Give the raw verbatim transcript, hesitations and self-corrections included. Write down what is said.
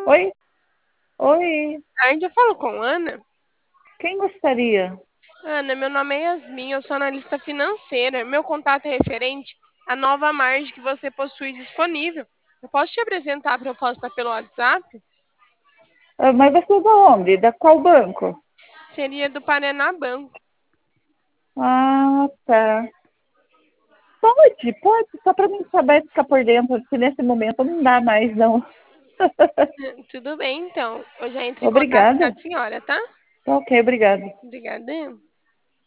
Oi, oi, Tarde, eu falo com Ana. quem gostaria? Ana, meu nome é Yasmin, eu sou analista financeira. Meu contato é referente à nova margem que você possui disponível. Eu posso te apresentar a proposta pelo WhatsApp? Ah, mas você é da onde? Da qual banco? Seria do Paraná Banco. Ah, tá. Pode, pode, só para mim saber ficar por dentro, porque nesse momento não dá mais, não. Tudo bem, então. Eu já entro em contato com a Obrigada. senhora, tá? Ok, obrigada. Obrigada.